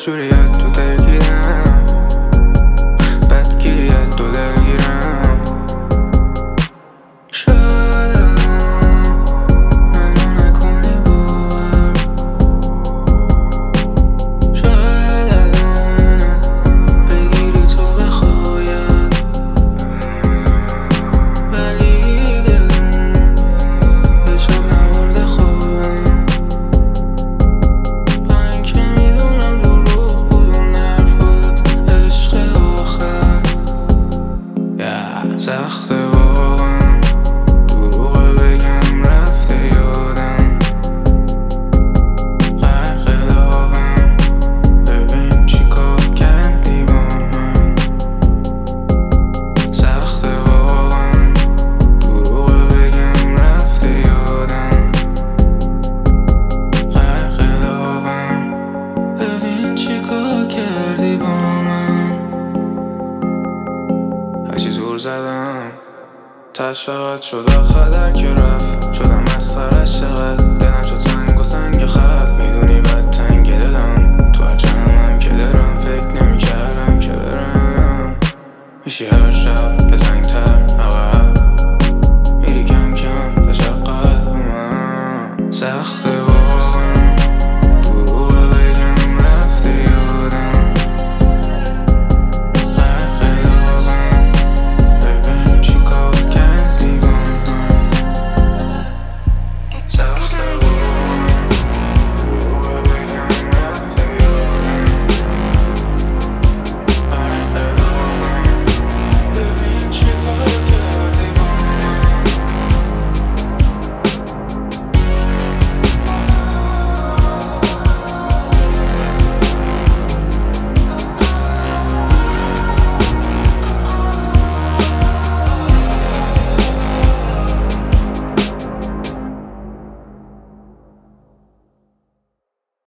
جوریت تو دلگیرم، بدگیریت تو دلگیرم. شاید الان منو نکنی باور، شاید الانم بگیری تو بخواید، ولی بدون یه شب نبرده خوابم. با اینکه میدونم دروغ بود اون حرفات، عشق آخر سخته واقعا، دروغه بگم رفته یادم، غرق لاغم. ببین چی کار کردی با من، سخته واقعا، دروغه بگم رفته یادم، غرق لاغم. ببین چی کار کردی با من، هرچی زور زدم تش فقط شد آخر که رفت، شدم مسخرش چقدر، دلم شد سنگ و سنگ خط. میدونی